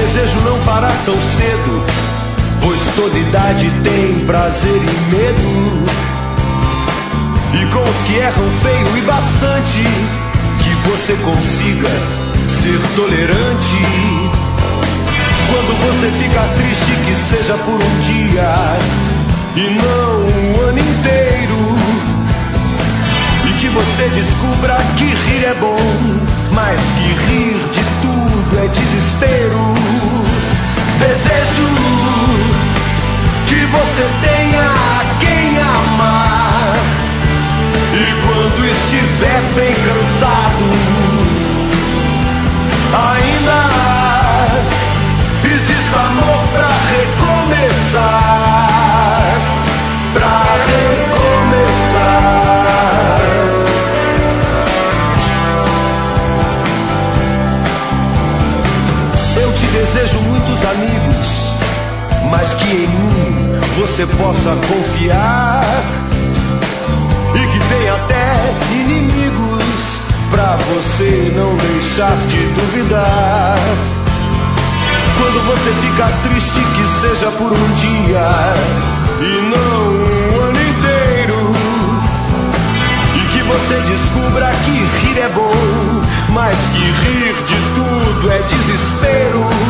desejo não parar tão cedo, pois toda idade tem prazer e medo. E com os que erram feio e bastante, que você consiga ser tolerante. Quando você fica triste, que seja por um dia e não um ano inteiro. E que você descubra que rir é bom, mas que rir de tudo é desespero. Desejo que você tenha quem amar, e quando estiver bem cansado, ainda existe amor pra recomeçar, pra recomeçar. Eu te desejo muitos amigos, mas que em mim você possa confiar, e que tenha até inimigos pra você não deixar de duvidar. Quando você fica triste, que seja por um dia e não um ano inteiro. E que você descubra que rir é bom, mas que rir de tudo é desespero.